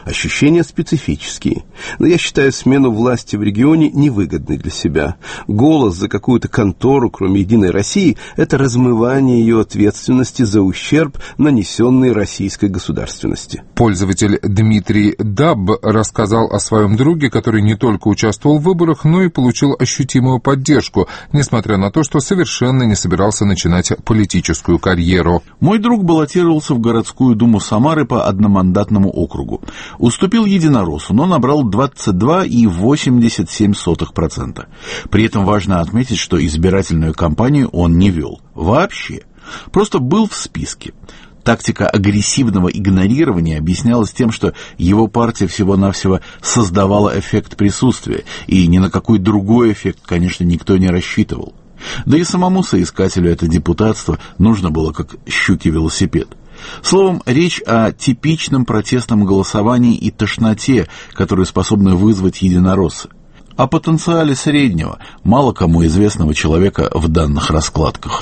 Ощущения специфические. Но я считаю смену власти в регионе невыгодной для себя. Голос за какую-то контору, кроме «Единой России», это размывание ее ответственности за ущерб, нанесенный российской государственности. Пользователь Дмитрий Даб рассказал о своем друге, который не только участвовал в выборах, но и получил ощутимую поддержку, несмотря на то, что совершенно не собирался начинать политическую карьеру. Мой друг баллотировался в городскую думу Самары по одномандатному округу. Уступил единороссу, но набрал 22,87%. При этом важно отметить, что избирательную кампанию он не вел. Вообще. Просто был в списке. Тактика агрессивного игнорирования объяснялась тем, что его партия всего-навсего создавала эффект присутствия, и ни на какой другой эффект, конечно, никто не рассчитывал. Да и самому соискателю это депутатство нужно было как щуке велосипед. Словом, речь о типичном протестном голосовании и тошноте, которые способны вызвать единороссы. О потенциале среднего, мало кому известного человека в данных раскладках.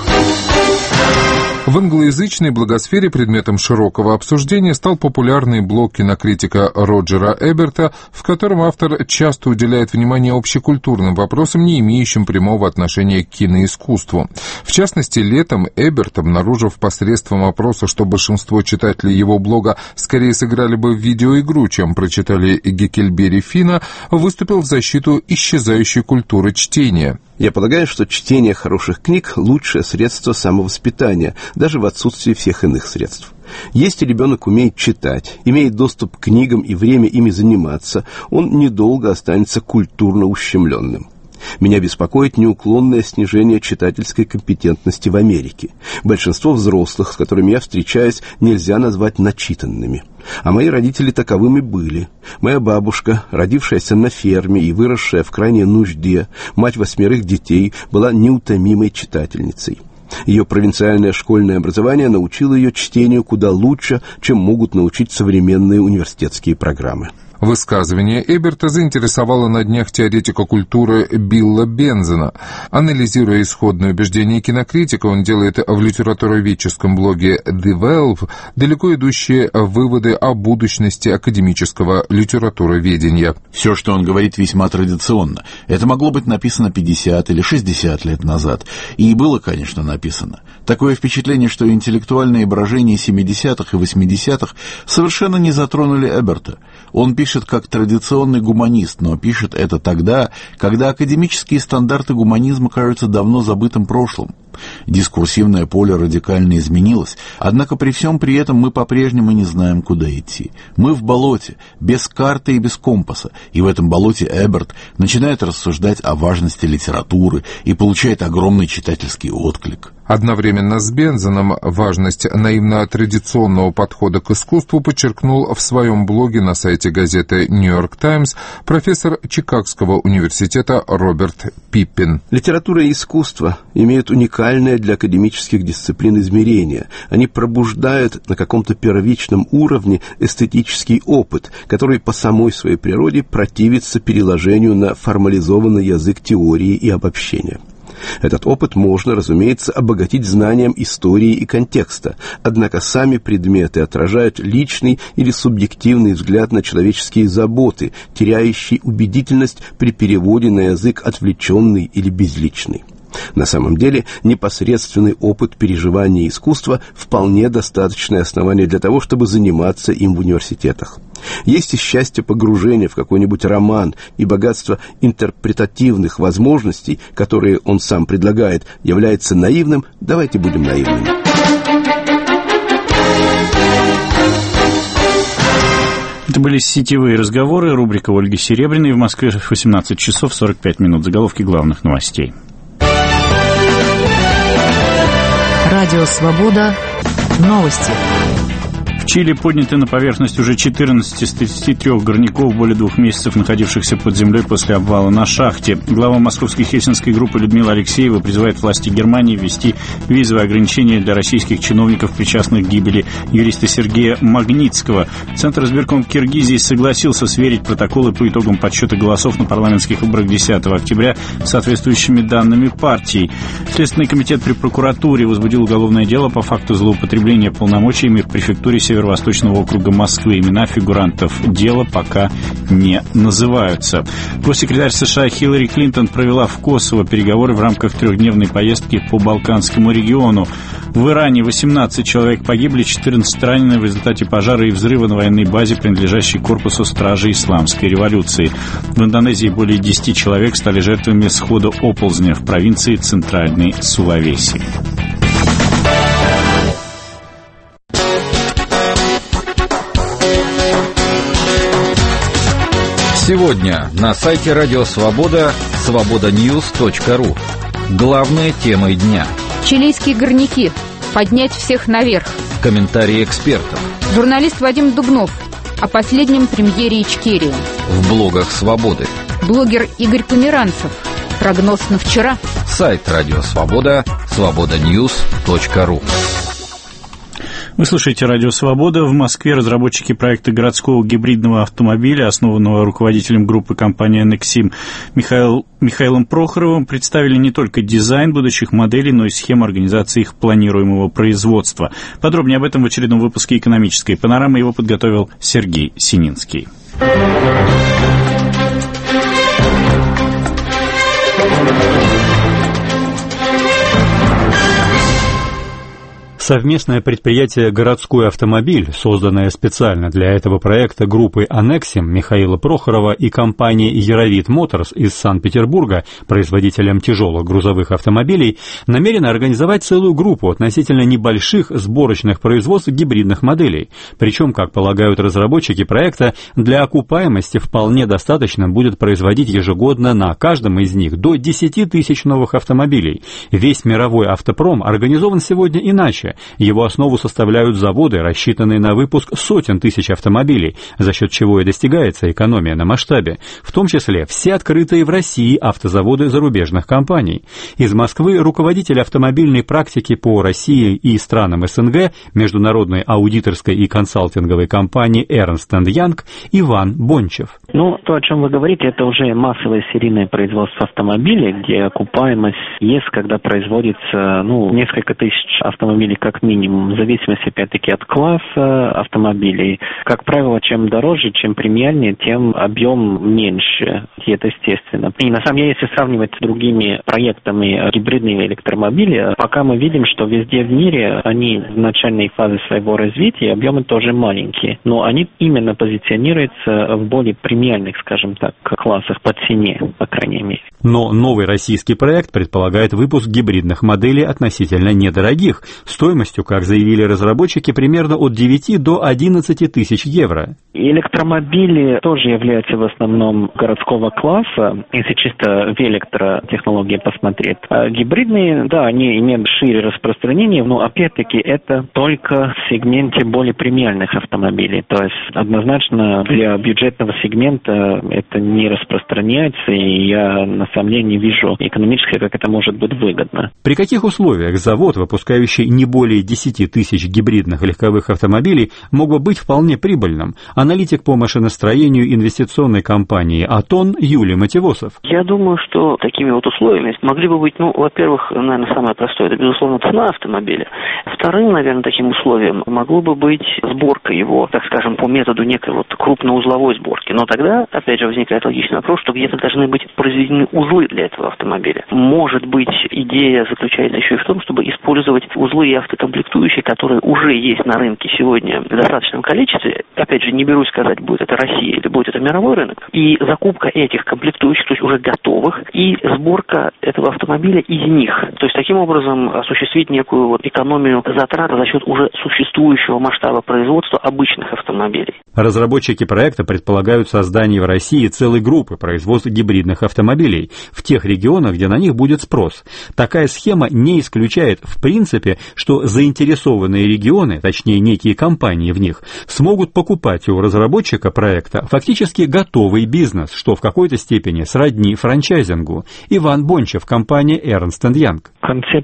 В англоязычной благосфере предметом широкого обсуждения стал популярный блог кинокритика Роджера Эберта, в котором автор часто уделяет внимание общекультурным вопросам, не имеющим прямого отношения к киноискусству. В частности, летом Эберт, обнаружив посредством опроса, что большинство читателей его блога скорее сыграли бы в видеоигру, чем прочитали Геккельбери Финна, выступил в защиту исчезающей культуры чтения. Я полагаю, что чтение хороших книг – лучшее средство самовоспитания, даже в отсутствии всех иных средств. Если ребенок умеет читать, имеет доступ к книгам и время ими заниматься, он недолго останется культурно ущемленным. Меня беспокоит неуклонное снижение читательской компетентности в Америке. Большинство взрослых, с которыми я встречаюсь, нельзя назвать начитанными. А мои родители таковыми были. Моя бабушка, родившаяся на ферме и выросшая в крайней нужде, мать 8 детей, была неутомимой читательницей. Ее провинциальное школьное образование научило ее чтению куда лучше, чем могут научить современные университетские программы. Высказывание Эберта заинтересовало на днях теоретика культуры Билла Бензена. Анализируя исходные убеждения кинокритика, он делает в литературоведческом блоге The Valve далеко идущие выводы о будущности академического литературоведения. Все, что он говорит, весьма традиционно. Это могло быть написано 50 или 60 лет назад. И было, конечно, написано. Такое впечатление, что интеллектуальные брожения 70-х и 80-х совершенно не затронули Эберта. Он пишет как традиционный гуманист, но пишет это тогда, когда академические стандарты гуманизма кажутся давно забытым прошлым. Дискурсивное поле радикально изменилось, однако при всем при этом мы по-прежнему не знаем, куда идти. Мы в болоте, без карты и без компаса, и в этом болоте Эберт начинает рассуждать о важности литературы и получает огромный читательский отклик. Одновременно с Бензеном важность наивно-традиционного подхода к искусству подчеркнул в своем блоге на сайте газеты «Нью Йорк Таймс» профессор Чикагского университета Роберт Пиппин. Литература и искусство имеют уникальное для академических дисциплин измерение. Они пробуждают на каком-то первичном уровне эстетический опыт, который по самой своей природе противится переложению на формализованный язык теории и обобщения. Этот опыт можно, разумеется, обогатить знанием истории и контекста, однако сами предметы отражают личный или субъективный взгляд на человеческие заботы, теряющий убедительность при переводе на язык отвлеченный или безличный. На самом деле, непосредственный опыт переживания искусства вполне достаточное основание для того, чтобы заниматься им в университетах. Есть и счастье погружения в какой-нибудь роман, и богатство интерпретативных возможностей, которые он сам предлагает, является наивным. Давайте будем наивными. Это были сетевые разговоры. Рубрика Ольги Серебряной. В Москве 18 часов 45 минут. Заголовки главных новостей. Радио «Свобода». Новости. В Чили подняты на поверхность уже 14 из 33 горняков, более 2 месяцев находившихся под землей после обвала на шахте. Глава московской хельсинской группы Людмила Алексеева призывает власти Германии ввести визовые ограничения для российских чиновников, причастных к гибели юриста Сергея Магнитского. Центр избирком Киргизии согласился сверить протоколы по итогам подсчета голосов на парламентских выборах 10 октября с соответствующими данными партий. Следственный комитет при прокуратуре возбудил уголовное дело по факту злоупотребления полномочиями в префектуре Северо Северо-Восточного округа Москвы. Имена фигурантов дела пока не называются. Госсекретарь США Хиллари Клинтон провела в Косово переговоры в рамках трехдневной поездки по Балканскому региону. В Иране 18 человек погибли, 14 ранены в результате пожара и взрыва на военной базе, принадлежащей корпусу стражи Исламской революции. В Индонезии более 10 человек стали жертвами схода оползня в провинции Центральной Сулавеси. Сегодня на сайте Радио Свобода свободаньюз.ру. Главные темы дня. Чилийские горняки. Поднять всех наверх. Комментарии экспертов. Журналист Вадим Дубнов о последнем премьере Ичкерии. В блогах Свободы. Блогер Игорь Померанцев. Прогноз на вчера. Сайт Радио Свобода свободаньюз.ру. Вы слушаете «Радио Свобода». В Москве разработчики проекта городского гибридного автомобиля, основанного руководителем группы компании «Нексим» Михаилом Прохоровым, представили не только дизайн будущих моделей, но и схему организации их планируемого производства. Подробнее об этом в очередном выпуске «Экономической панорамы». Его подготовил Сергей Сининский. Совместное предприятие «Городской автомобиль», созданное специально для этого проекта группой «Аннексим» Михаила Прохорова и компанией «Яровит Моторс» из Санкт-Петербурга, производителем тяжелых грузовых автомобилей, намерено организовать целую группу относительно небольших сборочных производств гибридных моделей. Причем, как полагают разработчики проекта, для окупаемости вполне достаточно будет производить ежегодно на каждом из них до 10 тысяч новых автомобилей. Весь мировой автопром организован сегодня иначе. Его основу составляют заводы, рассчитанные на выпуск сотен тысяч автомобилей, за счет чего и достигается экономия на масштабе, в том числе все открытые в России автозаводы зарубежных компаний. Из Москвы руководитель автомобильной практики по России и странам СНГ международной аудиторской и консалтинговой компании Ernst & Young Иван Бончев. То, о чем вы говорите, это уже массовое серийное производство автомобилей, где окупаемость есть, когда производится несколько тысяч автомобилей как минимум, в зависимости, опять-таки, от класса автомобилей. Как правило, чем дороже, чем премиальнее, тем объем меньше. И это естественно. И на самом деле, если сравнивать с другими проектами гибридные электромобили, пока мы видим, что везде в мире они в начальной фазе своего развития, объемы тоже маленькие. Но они именно позиционируются в более премиальных, скажем так, классах по цене, по крайней мере. Но новый российский проект предполагает выпуск гибридных моделей относительно недорогих, стоимостью, как заявили разработчики, примерно от 9 до 11 тысяч евро. Электромобили тоже являются в основном городского класса, если чисто в электротехнологии посмотреть. А гибридные, да, они имеют шире распространение, но опять-таки это только в сегменте более премиальных автомобилей. То есть однозначно для бюджетного сегмента это не распространяется, и я на самом деле не вижу экономически, как это может быть выгодно. При каких условиях завод, выпускающий не более 10 тысяч гибридных легковых автомобилей, мог бы быть вполне прибыльным? Аналитик по машиностроению инвестиционной компании «Атон» Юлий Матевосов. Я думаю, что такими условиями могли бы быть, во-первых, наверное, самое простое, это, безусловно, цена автомобиля. Вторым, наверное, таким условием могло бы быть сборка его, так скажем, по методу некой крупноузловой сборки. Но тогда, опять же, возникает логичный вопрос, что где-то должны быть произведены узлы для этого автомобиля. Может быть, идея заключается еще и в том, чтобы использовать узлы и автокомплектующие, которые уже есть на рынке сегодня в достаточном количестве. Опять же, не берусь сказать, будет это Россия или будет это мировой рынок. И закупка этих комплектующих, то есть уже готовых, и сборка этого автомобиля из них. То есть таким образом осуществить некую экономию затрат за счет уже существующего масштаба производства обычных автомобилей. Разработчики проекта предполагают создание в России целой группы производства гибридных автомобилей в тех регионах, где на них будет спрос. Такая схема не исключает в принципе, что заинтересованные регионы, точнее некие компании в них, смогут покупать у разработчика проекта фактически готовый бизнес, что в какой-то степени сродни франчайзингу. Иван Бончев, компания Ernst & Young. Концепт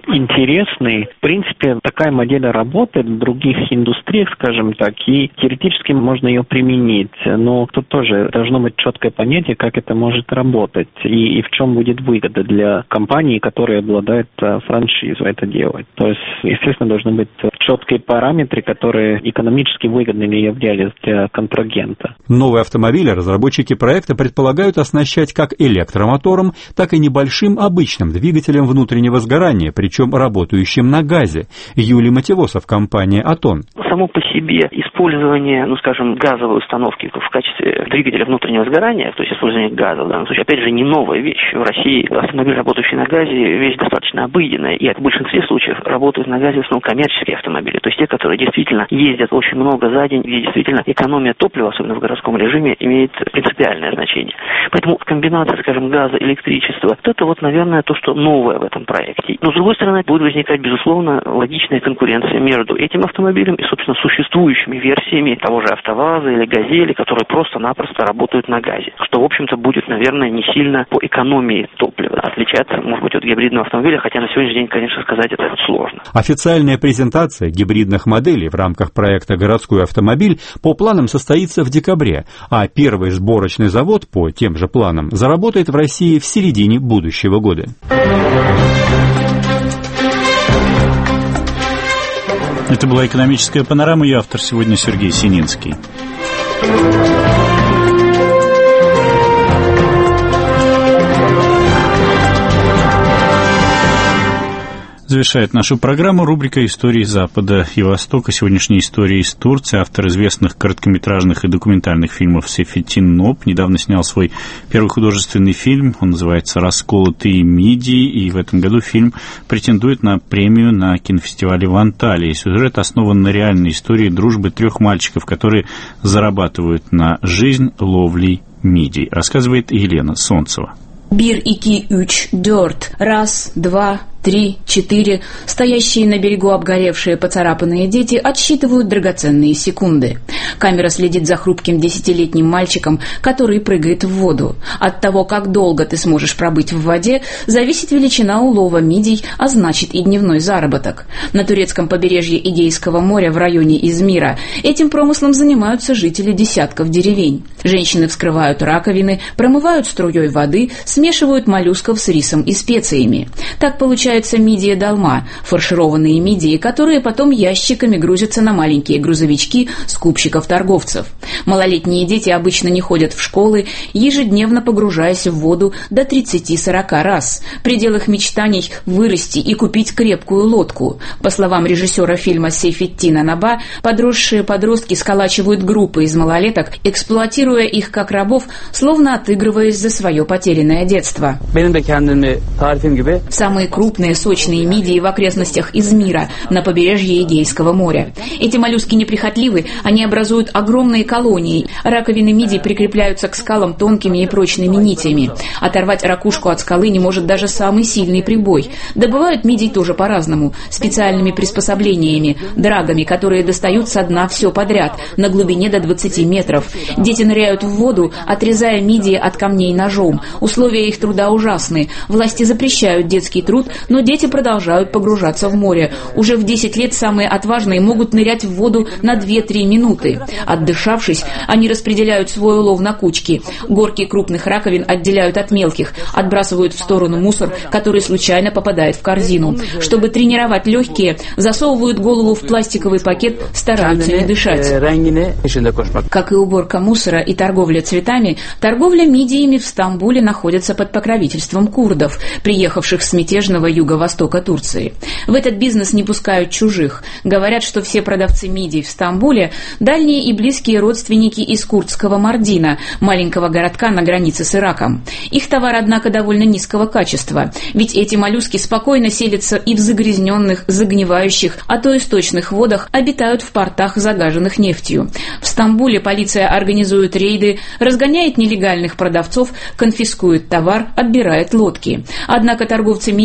интересный. В принципе, такая модель работает в других индустриях, скажем так, и теоретически можно ее применить. Но тут тоже должно быть четкое понятие, как это может работать и в чем будет выгода для компании, которые обладают франшизой это делать. То есть, естественно, должны быть четкие параметры, которые экономически выгодными являлись для контрагента. Новые автомобили разработчики проекта предполагают оснащать как электромотором, так и небольшим обычным двигателем внутреннего сгорания, причем работающим на газе. Юлий Матевосов, компания «Атон». Само по себе использование, скажем, газовой установки в качестве двигателя внутреннего сгорания, то есть использование газа в данном случае, опять же, не новая вещь. В России автомобиль, работающий на газе, вещь достаточно обыденная, и в большинстве случаев работают на газе в основном коммерческие автомобили, то есть те, которые действительно ездят очень много за день, где действительно экономия топлива, особенно в городском режиме, имеет принципиальное значение. Поэтому комбинация, скажем, газа, электричества, это наверное, то, что новое в этом проекте. Но, с другой стороны, будет возникать, безусловно, логичная конкуренция между этим автомобилем и, собственно, существующими версиями того же АвтоВАЗа или Газели, которые просто-напросто работают на газе, что, в общем-то, будет, наверное, не сильно по экономии топлива отличаться, может быть, от гибридного автомобиля, хотя на сегодняшний день, конечно, сказать это сложно. Официальная презентация гибридных моделей в рамках проекта «Городской автомобиль» по планам состоится в декабре, а первый сборочный завод по тем же планам заработает в России в середине будущего года. Это была «Экономическая панорама», ее автор сегодня Сергей Сининский. Завершает нашу программу рубрика «Истории Запада и Востока». Сегодняшняя история из Турции. Автор известных короткометражных и документальных фильмов Сейфетtin Ноб недавно снял свой первый художественный фильм. Он называется «Расколотые мидии», и в этом году фильм претендует на премию на кинофестивале в Анталии. Сюжет основан на реальной истории дружбы 3 мальчиков, которые зарабатывают на жизнь ловлей мидий. Рассказывает Елена Солнцева. 1, 2, 3, 4. Раз, два, 3, 4. Стоящие на берегу обгоревшие поцарапанные дети отсчитывают драгоценные секунды. Камера следит за хрупким 10-летним мальчиком, который прыгает в воду. От того, как долго ты сможешь пробыть в воде, зависит величина улова мидий, а значит и дневной заработок. На турецком побережье Эгейского моря в районе Измира этим промыслом занимаются жители десятков деревень. Женщины вскрывают раковины, промывают струей воды, смешивают моллюсков с рисом и специями. Так получается мидия долма, фаршированные мидии, которые потом ящиками грузятся на маленькие грузовички скупщиков-торговцев. Малолетние дети обычно не ходят в школы, ежедневно погружаясь в воду до 30-40 раз. Предел их мечтаний – вырасти и купить крепкую лодку. По словам режиссера фильма Сейфеттина Ноба, подросшие подростки сколачивают группы из малолеток, эксплуатируя их как рабов, словно отыгрываясь за свое потерянное детство. Самые крупные сочные мидии в окрестностях Измира на побережье Эгейского моря. Эти моллюски неприхотливы, они образуют огромные колонии. Раковины мидий прикрепляются к скалам тонкими и прочными нитями. Оторвать ракушку от скалы не может даже самый сильный прибой. Добывают мидий тоже по-разному, специальными приспособлениями, драгами, которые достают со дна все подряд, на глубине до 20 метров. Дети ныряют в воду, отрезая мидии от камней ножом. Условия их труда ужасны. Власти запрещают детский труд, но дети продолжают погружаться в море. Уже в 10 лет самые отважные могут нырять в воду на 2-3 минуты. Отдышавшись, они распределяют свой улов на кучки. Горки крупных раковин отделяют от мелких, отбрасывают в сторону мусор, который случайно попадает в корзину. Чтобы тренировать легкие, засовывают голову в пластиковый пакет, стараются не дышать. Как и уборка мусора и торговля цветами, торговля мидиями в Стамбуле находится под покровительством курдов, приехавших с мятежного юго-востока Турции. В этот бизнес не пускают чужих. Говорят, что все продавцы мидий в Стамбуле – дальние и близкие родственники из курдского Мардина, маленького городка на границе с Ираком. Их товар, однако, довольно низкого качества, ведь эти моллюски спокойно селятся и в загрязненных, загнивающих, а то и сточных водах, обитают в портах, загаженных нефтью. В Стамбуле полиция организует рейды, разгоняет нелегальных продавцов, конфискует товар, отбирает лодки. Однако торговцы мидиями на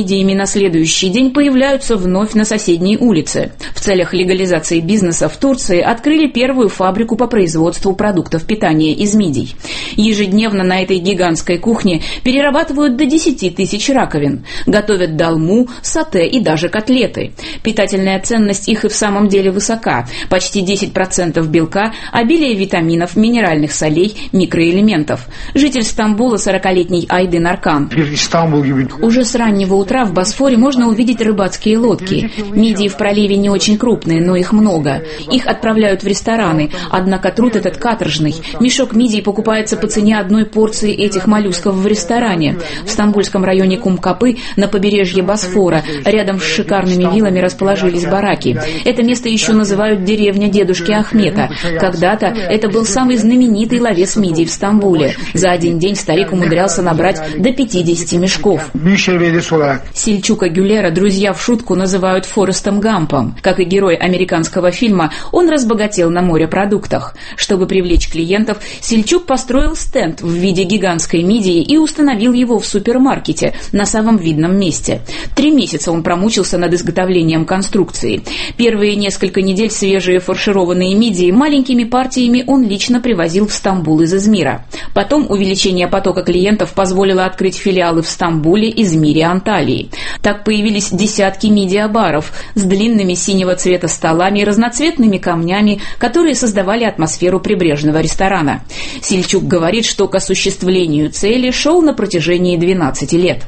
на следующий день появляются вновь на соседней улице. В целях легализации бизнеса в Турции открыли первую фабрику по производству продуктов питания из мидий. Ежедневно на этой гигантской кухне перерабатывают до 10 тысяч раковин, готовят долму, сате и даже котлеты. Питательная ценность их и в самом деле высока. Почти 10% белка, обилие витаминов, минеральных солей, микроэлементов. Житель Стамбула, 40-летний Айдын Аркан. Уже с раннего утра в Босфоре можно увидеть рыбацкие лодки. Мидии в проливе не очень крупные, но их много. Их отправляют в рестораны, однако труд этот каторжный. Мешок мидий покупается по цене одной порции этих моллюсков в ресторане. В стамбульском районе Кумкапы, на побережье Босфора, рядом с шикарными виллами расположились бараки. Это место еще называют деревня дедушки Ахмета. Когда-то это был самый знаменитый ловец мидий в Стамбуле. За один день старик умудрялся набрать до 50 мешков. Сельчука Гюлера друзья в шутку называют Форестом Гампом. Как и герой американского фильма, он разбогател на морепродуктах. Чтобы привлечь клиентов, Сельчук построил стенд в виде гигантской мидии и установил его в супермаркете на самом видном месте. 3 месяца он промучился над изготовлением конструкции. Первые несколько недель свежие фаршированные мидии маленькими партиями он лично привозил в Стамбул из Измира. Потом увеличение потока клиентов позволило открыть филиалы в Стамбуле, Измире, Анталии. Так появились десятки мидия-баров с длинными синего цвета столами и разноцветными камнями, которые создавали атмосферу прибрежного ресторана. Сельчук говорит, что к осуществлению цели шел на протяжении 12 лет.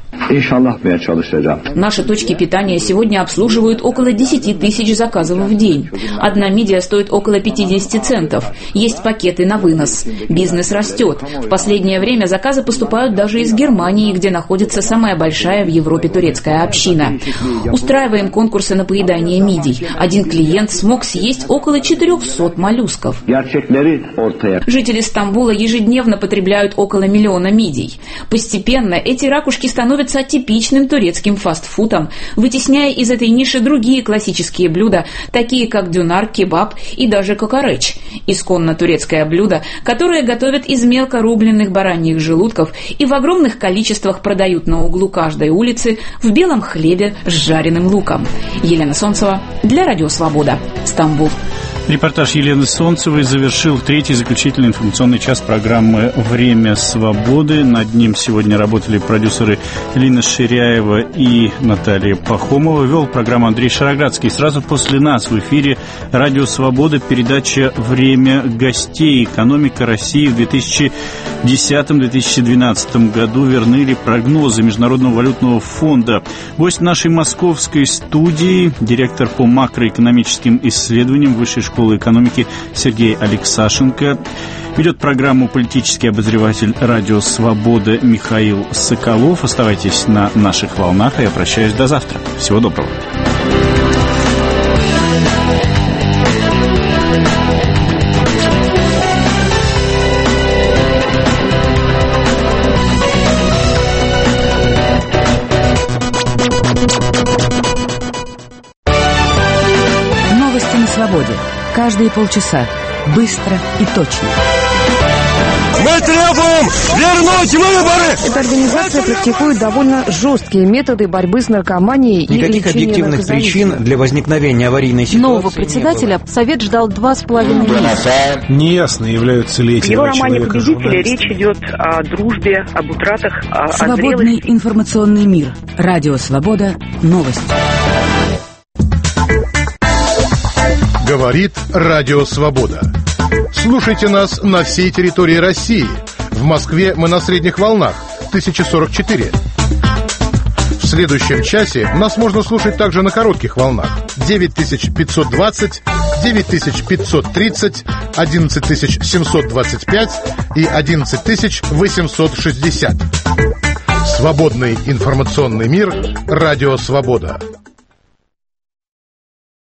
Наши точки питания сегодня обслуживают около 10 тысяч заказов в день. Одна мидия стоит около 50 центов. Есть пакеты на вынос. Бизнес растет. В последнее время заказы поступают даже из Германии, где находится самая большая в Европе турецкая община. Устраиваем конкурсы на поедание мидий. Один клиент смог съесть около 400 моллюсков. Жители Стамбула ежедневно потребляют около 1 миллиона мидий. Постепенно эти ракушки становятся типичным турецким фастфудом, вытесняя из этой ниши другие классические блюда, такие как дюнар, кебаб и даже кокореч. Исконно турецкое блюдо, которое готовят из мелко рубленных бараньих желудков и в огромных количествах продают на углу каждой улицы в белом хлебе с жареным луком. Елена Солнцева для Радио Свобода, Стамбул. Репортаж Елены Солнцевой завершил третий заключительный информационный час программы «Время свободы». Над ним сегодня работали продюсеры Лина Ширяева и Наталья Пахомова. Вел программу Андрей Шароградский. Сразу после нас в эфире «Радио Свобода» передача «Время гостей». Экономика России в 2010-2012 году верны ли прогнозы Международного валютного фонда. Гость нашей московской студии, директор по макроэкономическим исследованиям Высшей школы экономики Сергей Алексашенко. Ведет программу политический обозреватель «Радио Свобода» Михаил Соколов. Оставайтесь на наших волнах, а я прощаюсь до завтра. Всего доброго. Новости на свободе. Каждые полчаса. Быстро и точно. Мы требуем вернуть выборы! Эта организация практикует довольно жесткие методы борьбы с наркоманией и никаких объективных причин для возникновения аварийной ситуации. Нового председателя Совет ждал 2,5 месяца. Неясно, являются ли эти В его романе «Победители» речь идет о дружбе, об утратах, о Свободный зрелости. информационный мир. Радио Свобода. Новости. Говорит Радио Свобода. Слушайте нас на всей территории России. В Москве мы на средних волнах 1044. В следующем часе нас можно слушать также на коротких волнах 9520, 9530, 11725 и 11860. Свободный информационный мир. Радио Свобода.